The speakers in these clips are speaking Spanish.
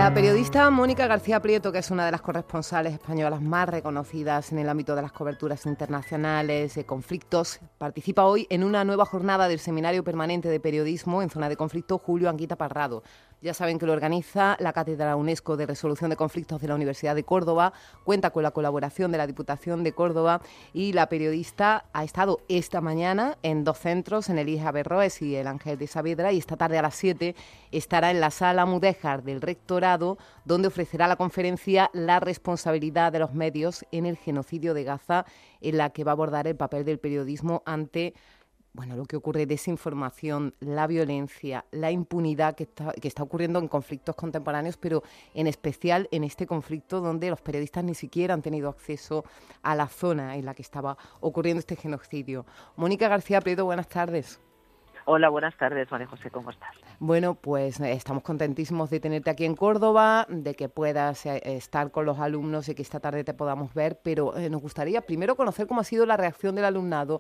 La periodista Mónica García Prieto, que es una de las corresponsales españolas más reconocidas en el ámbito de las coberturas internacionales de conflictos, participa hoy en una nueva jornada del Seminario Permanente de Periodismo en Zona de Conflicto Julio Anguita Parrado. Ya saben que lo organiza la Cátedra UNESCO de Resolución de Conflictos de la Universidad de Córdoba, cuenta con la colaboración de la Diputación de Córdoba y la periodista ha estado esta mañana en dos centros, en el IES Averroes y el Ángel de Saavedra, y esta tarde a las 7 estará en la Sala Mudéjar del Rectorado, donde ofrecerá la conferencia La responsabilidad de los medios en el genocidio de Gaza, en la que va a abordar el papel del periodismo ante lo que ocurre, desinformación, la violencia, la impunidad que está ocurriendo en conflictos contemporáneos, pero en especial en este conflicto donde los periodistas ni siquiera han tenido acceso a la zona en la que estaba ocurriendo este genocidio. Mónica García Prieto, buenas tardes. Hola, buenas tardes, María José, ¿cómo estás? Bueno, pues estamos contentísimos de tenerte aquí en Córdoba, de que puedas estar con los alumnos y que esta tarde te podamos ver, pero nos gustaría primero conocer cómo ha sido la reacción del alumnado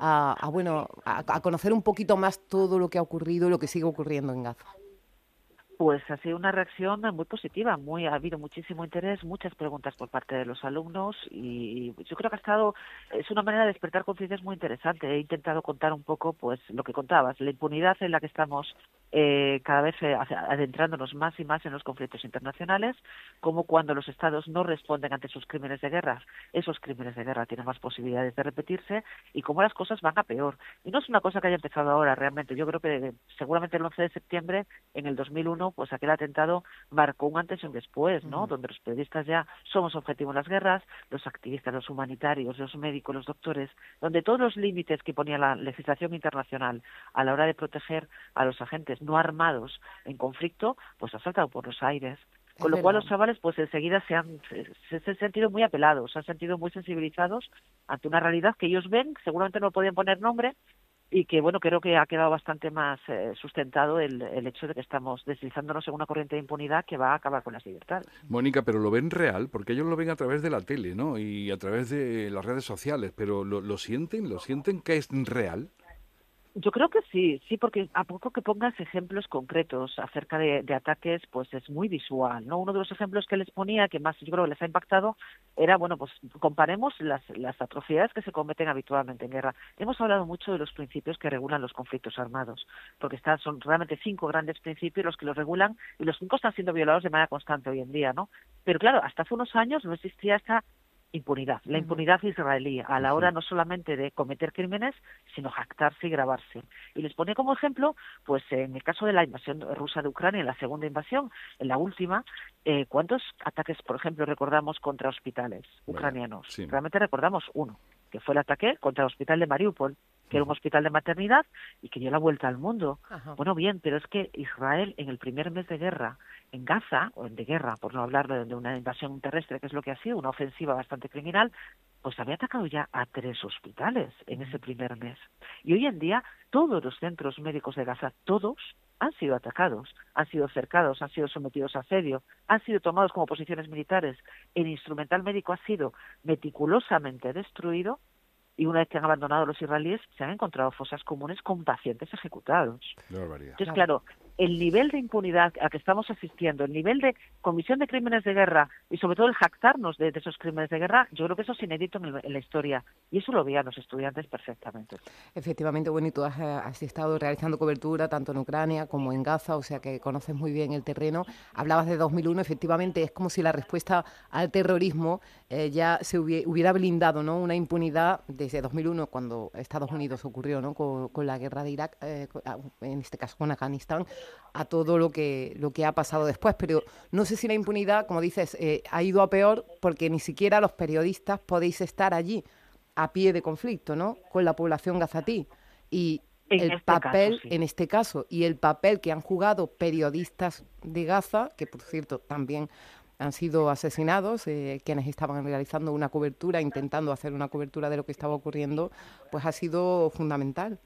a conocer un poquito más todo lo que ha ocurrido y lo que sigue ocurriendo en Gaza. Pues ha sido una reacción muy positiva, ha habido muchísimo interés, muchas preguntas por parte de los alumnos y yo creo que es una manera de despertar conciencias muy interesante. He intentado contar un poco, pues, lo que contabas, la impunidad en la que estamos cada vez adentrándonos más y más en los conflictos internacionales, como cuando los estados no responden ante sus crímenes de guerra, esos crímenes de guerra tienen más posibilidades de repetirse y cómo las cosas van a peor. Y no es una cosa que haya empezado ahora realmente, yo creo que seguramente el 11 de septiembre en el 2001 pues aquel atentado marcó un antes y un después, ¿no? Donde los periodistas ya somos objetivo en las guerras, los activistas, los humanitarios, los médicos, los doctores, donde todos los límites que ponía la legislación internacional a la hora de proteger a los agentes no armados en conflicto, pues ha saltado por los aires. Con lo cual los chavales pues enseguida se han sentido muy apelados, se han sentido muy sensibilizados ante una realidad que ellos ven, seguramente no podían poner nombre, y que, bueno, creo que ha quedado bastante más sustentado el hecho de que estamos deslizándonos en una corriente de impunidad que va a acabar con las libertades. Mónica, pero lo ven real, porque ellos lo ven a través de la tele, ¿no? Y a través de las redes sociales, pero ¿lo sienten que es real? Yo creo que sí, porque a poco que pongas ejemplos concretos acerca de ataques, pues es muy visual, ¿no? Uno de los ejemplos que les ponía, que más yo creo que les ha impactado, era, bueno, pues comparemos las atrocidades que se cometen habitualmente en guerra. Hemos hablado mucho de los principios que regulan los conflictos armados, porque son realmente 5 grandes principios los que los regulan, y los 5 están siendo violados de manera constante hoy en día, ¿no? Pero claro, hasta hace unos años no existía esta impunidad, la impunidad israelí, a la hora no solamente de cometer crímenes, sino jactarse y grabarse. Y les ponía como ejemplo, pues en el caso de la invasión rusa de Ucrania, en la segunda invasión, en la última, ¿cuántos ataques, por ejemplo, recordamos contra hospitales ucranianos? Sí. Realmente recordamos uno, que fue el ataque contra el hospital de Mariupol, que era un hospital de maternidad y que dio la vuelta al mundo. Ajá. Bueno, bien, pero es que Israel en el primer mes de guerra en Gaza, o de guerra, por no hablar de una invasión terrestre, que es lo que ha sido, una ofensiva bastante criminal, pues había atacado ya a 3 hospitales en ese primer mes. Y hoy en día todos los centros médicos de Gaza, todos, han sido atacados, han sido cercados, han sido sometidos a asedio, han sido tomados como posiciones militares. El instrumental médico ha sido meticulosamente destruido y una vez que han abandonado los israelíes se han encontrado fosas comunes con pacientes ejecutados. Qué barbaridad. Entonces, claro, el nivel de impunidad a que estamos asistiendo, el nivel de comisión de crímenes de guerra y sobre todo el jactarnos de esos crímenes de guerra, yo creo que eso es inédito en la historia y eso lo veían los estudiantes perfectamente. Efectivamente, bueno, y tú has estado realizando cobertura tanto en Ucrania como en Gaza, o sea que conoces muy bien el terreno. Hablabas de 2001, efectivamente es como si la respuesta al terrorismo ya se hubiera blindado, ¿no? Una impunidad desde 2001, cuando Estados Unidos ocurrió, ¿no? Con la guerra de Irak, en este caso con Afganistán, a todo lo que ha pasado después. Pero no sé si la impunidad, como dices, ha ido a peor porque ni siquiera los periodistas podéis estar allí a pie de conflicto, ¿no? Con la población gazatí. Y el papel, en este caso, y el papel que han jugado periodistas de Gaza, que por cierto también han sido asesinados, quienes estaban realizando una cobertura, intentando hacer una cobertura de lo que estaba ocurriendo, pues ha sido fundamental.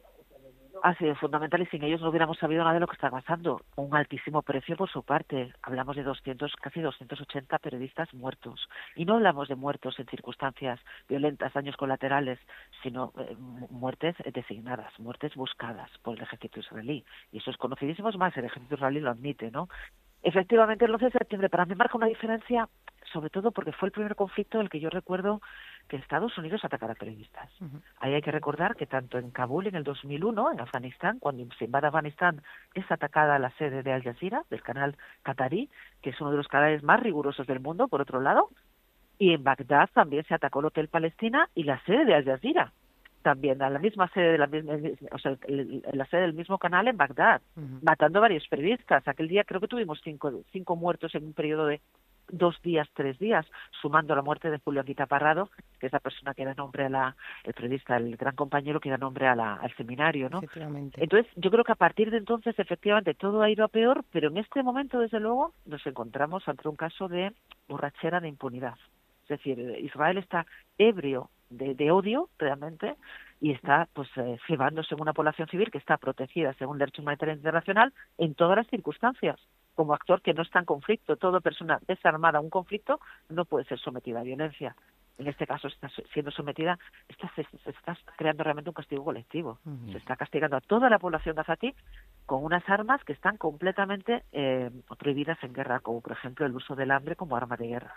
Ha sido fundamental y sin ellos no hubiéramos sabido nada de lo que está pasando. Un altísimo precio por su parte. Hablamos de casi 280 periodistas muertos. Y no hablamos de muertos en circunstancias violentas, daños colaterales, sino muertes designadas, muertes buscadas por el ejército israelí. Y eso es conocidísimo, más el ejército israelí lo admite, ¿no? Efectivamente, el 11 de septiembre para mí marca una diferencia, sobre todo porque fue el primer conflicto en el que yo recuerdo que Estados Unidos atacara a periodistas. Ahí hay que recordar que tanto en Kabul en el 2001, en Afganistán, cuando se invade Afganistán, es atacada la sede de Al Jazeera, del canal qatarí, que es uno de los canales más rigurosos del mundo, por otro lado, y en Bagdad también se atacó el Hotel Palestina y la sede de Al Jazeera. También a la misma sede de o sea, la sede del mismo canal en Bagdad, matando a varios periodistas. Aquel día creo que tuvimos cinco muertos en un periodo de 2 días, 3 días, sumando la muerte de Julio Anguita Parrado, que es la persona que da nombre el periodista, el gran compañero que da nombre al seminario, ¿no? Entonces, yo creo que a partir de entonces, efectivamente, todo ha ido a peor, pero en este momento, desde luego, nos encontramos ante un caso de borrachera de impunidad. Es decir, Israel está ebrio de odio, realmente, y está pues cebándose en una población civil que está protegida según el derecho humanitario internacional en todas las circunstancias. Como actor que no está en conflicto, toda persona desarmada a un conflicto no puede ser sometida a violencia. En este caso está siendo sometida, se está creando realmente un castigo colectivo. Se está castigando a toda la población gazatí con unas armas que están completamente prohibidas en guerra, como por ejemplo el uso del hambre como arma de guerra.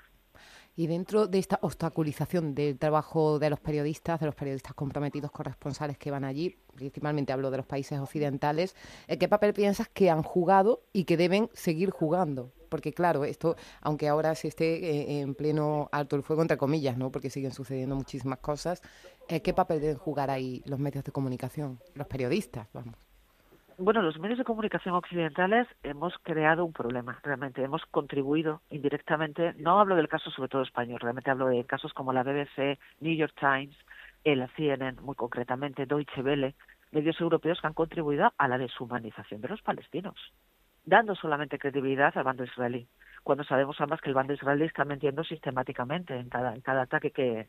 Y dentro de esta obstaculización del trabajo de los periodistas comprometidos, corresponsales que van allí, principalmente hablo de los países occidentales, ¿qué papel piensas que han jugado y que deben seguir jugando? Porque claro, esto, aunque ahora se esté en pleno alto el fuego, entre comillas, ¿no? Porque siguen sucediendo muchísimas cosas, ¿qué papel deben jugar ahí los medios de comunicación, los periodistas, vamos? Bueno, los medios de comunicación occidentales hemos creado un problema, realmente hemos contribuido indirectamente, no hablo del caso sobre todo español, realmente hablo de casos como la BBC, New York Times, la CNN, muy concretamente, Deutsche Welle, medios europeos que han contribuido a la deshumanización de los palestinos, dando solamente credibilidad al bando israelí, cuando sabemos además que el bando israelí está mintiendo sistemáticamente en cada ataque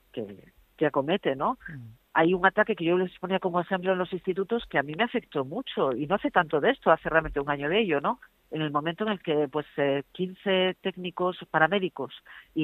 que acomete, ¿no? Hay un ataque que yo les ponía como ejemplo en los institutos que a mí me afectó mucho, y no hace tanto de esto, hace realmente un año de ello, ¿no? En el momento en el que 15 técnicos paramédicos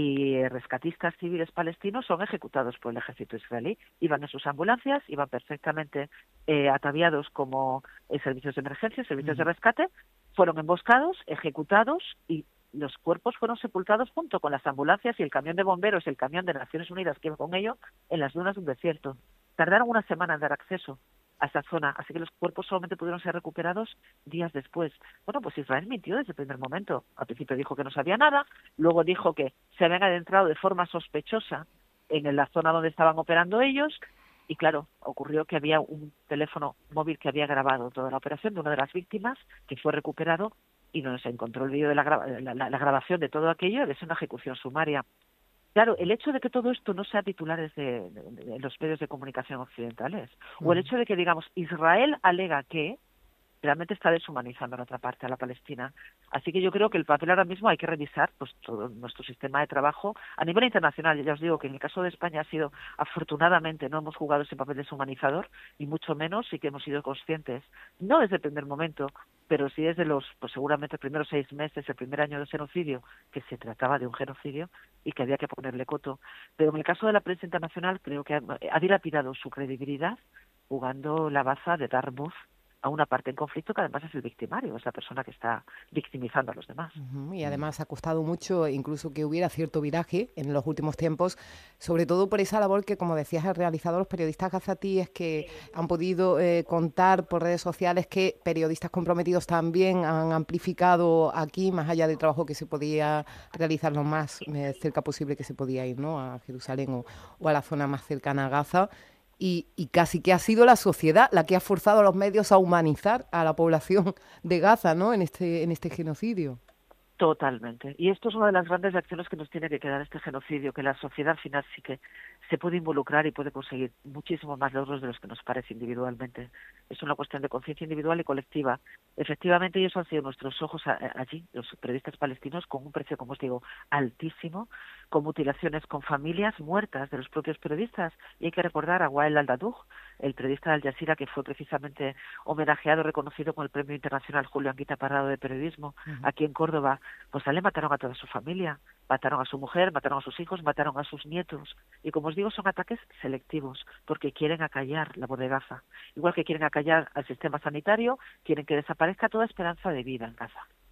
y rescatistas civiles palestinos son ejecutados por el ejército israelí. Iban en sus ambulancias, iban perfectamente ataviados como servicios de emergencia, servicios de rescate, fueron emboscados, ejecutados y los cuerpos fueron sepultados junto con las ambulancias y el camión de bomberos y el camión de Naciones Unidas que iba con ellos en las dunas de un desierto. Tardaron una semana en dar acceso a esa zona, así que los cuerpos solamente pudieron ser recuperados días después. Bueno, pues Israel mintió desde el primer momento. Al principio dijo que no sabía nada, luego dijo que se habían adentrado de forma sospechosa en la zona donde estaban operando ellos, y claro, ocurrió que había un teléfono móvil que había grabado toda la operación de una de las víctimas, que fue recuperado, y donde se encontró el vídeo de la grabación de todo aquello, es una ejecución sumaria. Claro, el hecho de que todo esto no sea titulares de los medios de comunicación occidentales, o el hecho de que, digamos, Israel alega que realmente está deshumanizando a la otra parte, a la Palestina. Así que yo creo que el papel ahora mismo hay que revisar pues todo nuestro sistema de trabajo a nivel internacional. Ya os digo que en el caso de España ha sido, afortunadamente, no hemos jugado ese papel deshumanizador, y mucho menos sí que hemos sido conscientes, no desde el primer momento, pero sí desde los, pues seguramente los primeros 6 meses, el primer año del genocidio, que se trataba de un genocidio y que había que ponerle coto. Pero en el caso de la prensa internacional creo que ha dilapidado su credibilidad jugando la baza de dar voz a una parte en conflicto que además es el victimario, es la persona que está victimizando a los demás. Y además ha costado mucho incluso que hubiera cierto viraje en los últimos tiempos, sobre todo por esa labor que, como decías, han realizado los periodistas gazatíes, que han podido contar por redes sociales que periodistas comprometidos también han amplificado aquí, más allá del trabajo que se podía realizar lo más cerca posible que se podía ir, ¿no?, a Jerusalén o a la zona más cercana a Gaza. Y casi que ha sido la sociedad la que ha forzado a los medios a humanizar a la población de Gaza, ¿no?, en este genocidio. Totalmente. Y esto es una de las grandes lecciones que nos tiene que quedar este genocidio, que la sociedad al final sí que se puede involucrar y puede conseguir muchísimos más logros de los que nos parece individualmente. Es una cuestión de conciencia individual y colectiva. Efectivamente, ellos han sido nuestros ojos allí, los periodistas palestinos, con un precio, como os digo, altísimo, con mutilaciones, con familias muertas de los propios periodistas. Y hay que recordar a Wael al-Dahdouh, el periodista de Al Jazeera, que fue precisamente homenajeado, reconocido con el Premio Internacional Julio Anguita Parrado de Periodismo, aquí en Córdoba. Pues a él le mataron a toda su familia, mataron a su mujer, mataron a sus hijos, mataron a sus nietos. Y como os digo, son ataques selectivos, porque quieren acallar la voz de Gaza. Igual que quieren acallar al sistema sanitario, quieren que desaparezca toda esperanza de vida en Gaza.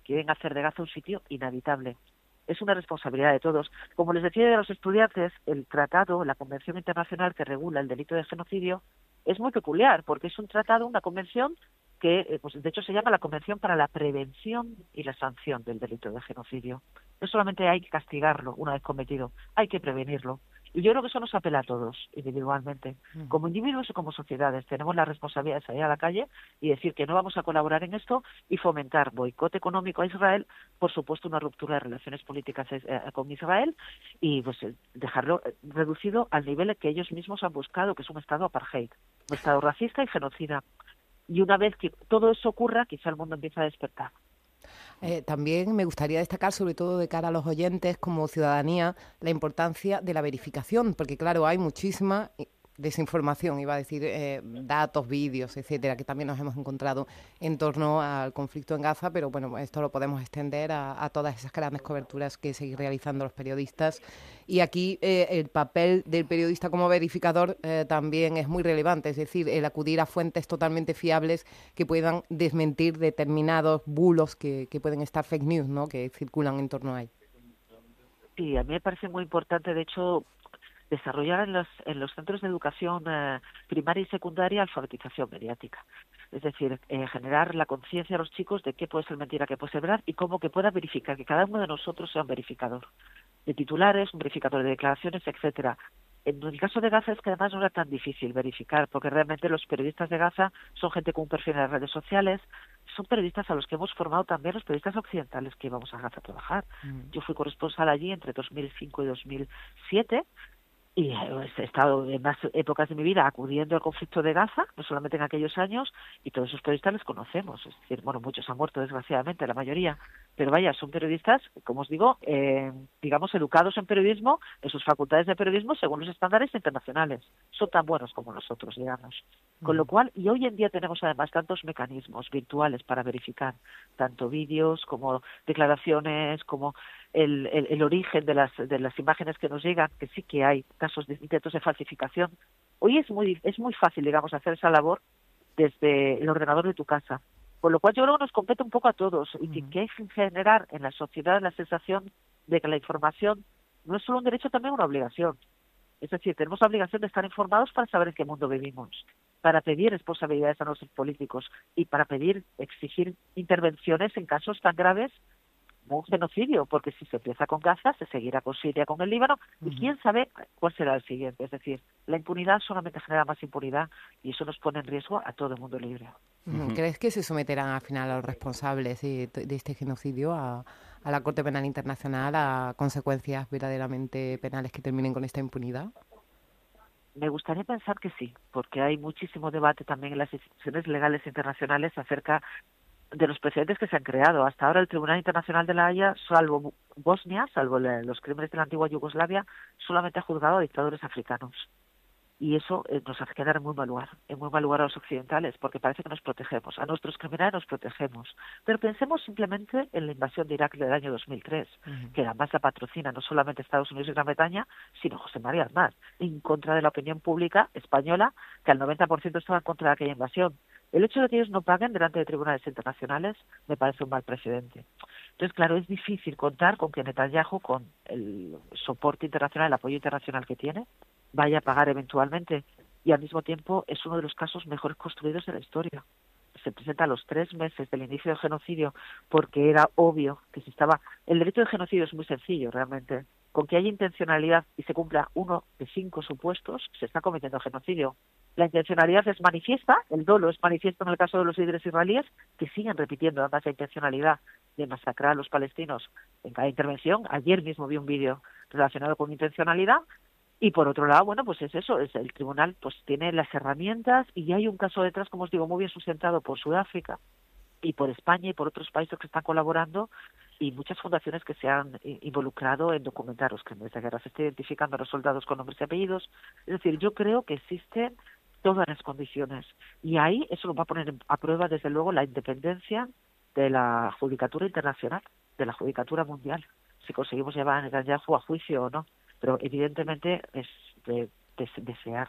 quieren hacer de Gaza un sitio inhabitable. Es una responsabilidad de todos. Como les decía a los estudiantes, el tratado, la Convención Internacional que regula el delito de genocidio, es muy peculiar, porque es un tratado, una convención que, pues de hecho se llama la Convención para la Prevención y la Sanción del Delito de Genocidio. No solamente hay que castigarlo una vez cometido, hay que prevenirlo. Y yo creo que eso nos apela a todos, individualmente. Como individuos y como sociedades tenemos la responsabilidad de salir a la calle y decir que no vamos a colaborar en esto y fomentar boicot económico a Israel, por supuesto una ruptura de relaciones políticas con Israel y pues dejarlo reducido al nivel que ellos mismos han buscado, que es un Estado apartheid, un Estado racista y genocida. Y una vez que todo eso ocurra, quizá el mundo empieza a despertar. También me gustaría destacar, sobre todo de cara a los oyentes, como ciudadanía, la importancia de la verificación, porque claro, hay muchísima desinformación, iba a decir, datos, vídeos, etcétera, que también nos hemos encontrado en torno al conflicto en Gaza, pero bueno, esto lo podemos extender a todas esas grandes coberturas que seguir realizando los periodistas. Y aquí el papel del periodista como verificador también es muy relevante, es decir, el acudir a fuentes totalmente fiables que puedan desmentir determinados bulos que pueden estar fake news, ¿no?, que circulan en torno a ahí. Sí, a mí me parece muy importante, de hecho, desarrollar en los centros de educación primaria y secundaria alfabetización mediática. Es decir, generar la conciencia a los chicos de qué puede ser mentira, qué puede ser verdad y cómo que pueda verificar, que cada uno de nosotros sea un verificador de titulares, un verificador de declaraciones, etcétera. En el caso de Gaza es que además no era tan difícil verificar, porque realmente los periodistas de Gaza son gente con un perfil en las redes sociales, son periodistas a los que hemos formado también los periodistas occidentales que íbamos a Gaza a trabajar. Yo fui corresponsal allí entre 2005 y 2007, y he estado en más épocas de mi vida acudiendo al conflicto de Gaza, no solamente en aquellos años, y todos esos periodistas les conocemos. Es decir, bueno, muchos han muerto desgraciadamente, la mayoría, pero vaya, son periodistas, como os digo, digamos, educados en periodismo, en sus facultades de periodismo, según los estándares internacionales. Son tan buenos como nosotros, digamos. Con lo cual, y hoy en día tenemos además tantos mecanismos virtuales para verificar, tanto vídeos como declaraciones, como el origen de las imágenes que nos llegan, que sí que hay casos de intentos de falsificación. Hoy es muy fácil, digamos, hacer esa labor desde el ordenador de tu casa. Por lo cual yo creo que nos compete un poco a todos y que hay que generar en la sociedad la sensación de que la información no es solo un derecho, también una obligación. Es decir, tenemos la obligación de estar informados para saber en qué mundo vivimos, para pedir responsabilidades a nuestros políticos y para exigir intervenciones en casos tan graves como un genocidio, porque si se empieza con Gaza, se seguirá con Siria, con el Líbano, y quién sabe cuál será el siguiente. Es decir, la impunidad solamente genera más impunidad y eso nos pone en riesgo a todo el mundo libre. ¿Crees que se someterán al final a los responsables de este genocidio a la Corte Penal Internacional a consecuencias verdaderamente penales que terminen con esta impunidad? Me gustaría pensar que sí, porque hay muchísimo debate también en las instituciones legales internacionales acerca de los precedentes que se han creado. Hasta ahora el Tribunal Internacional de la Haya, salvo Bosnia, salvo los crímenes de la antigua Yugoslavia, solamente ha juzgado a dictadores africanos. Y eso nos hace quedar en muy mal lugar a los occidentales, porque parece que nos protegemos. A nuestros criminales nos protegemos. Pero pensemos simplemente en la invasión de Irak del año 2003, que además la patrocina no solamente Estados Unidos y Gran Bretaña, sino José María Aznar, en contra de la opinión pública española, que al 90% estaba en contra de aquella invasión. El hecho de que ellos no paguen delante de tribunales internacionales me parece un mal precedente. Entonces, claro, es difícil contar con que Netanyahu, con el soporte internacional, el apoyo internacional que tiene, vaya a pagar eventualmente. Y al mismo tiempo es uno de los casos mejores construidos de la historia. Se presenta a los 3 meses del inicio del genocidio porque era obvio que se estaba... El delito de genocidio es muy sencillo, realmente. Con que haya intencionalidad y se cumpla 1 de 5 supuestos, se está cometiendo genocidio. La intencionalidad es manifiesta, el dolo es manifiesto en el caso de los líderes israelíes, que siguen repitiendo además la intencionalidad de masacrar a los palestinos en cada intervención. Ayer mismo vi un vídeo relacionado con intencionalidad. Y por otro lado, bueno, pues es eso, el tribunal pues tiene las herramientas y hay un caso detrás, como os digo, muy bien sustentado por Sudáfrica y por España y por otros países que están colaborando y muchas fundaciones que se han involucrado en documentar los crímenes de guerra. Se está identificando a los soldados con nombres y apellidos. Es decir, yo creo que existen todas las condiciones y ahí eso nos va a poner a prueba, desde luego, la independencia de la judicatura internacional, de la judicatura mundial, si conseguimos llevar a Netanyahu a juicio o no. Pero evidentemente es de desear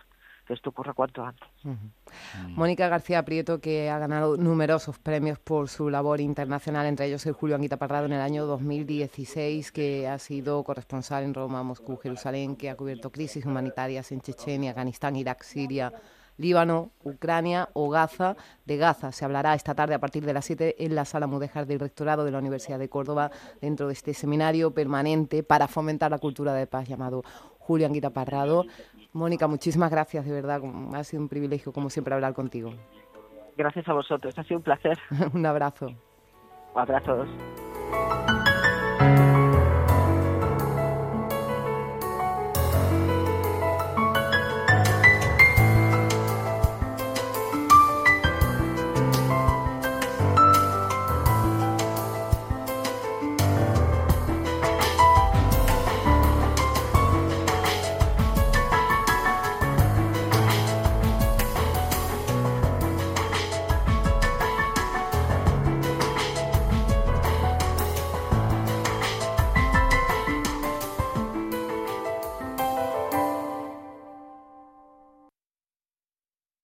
que esto ocurra cuanto antes. Mónica García Prieto, que ha ganado numerosos premios por su labor internacional, entre ellos el Julio Anguita Parrado en el año 2016, que ha sido corresponsal en Roma, Moscú, Jerusalén, que ha cubierto crisis humanitarias en Chechenia, Afganistán, Irak, Siria, Líbano, Ucrania o Gaza. De Gaza se hablará esta tarde a partir de las 7 en la Sala Mudéjar del Rectorado de la Universidad de Córdoba, dentro de este seminario permanente para fomentar la cultura de paz llamado Julio Anguita Parrado. Mónica, muchísimas gracias, de verdad. Ha sido un privilegio, como siempre, hablar contigo. Gracias a vosotros, ha sido un placer. Un abrazo. Abrazos.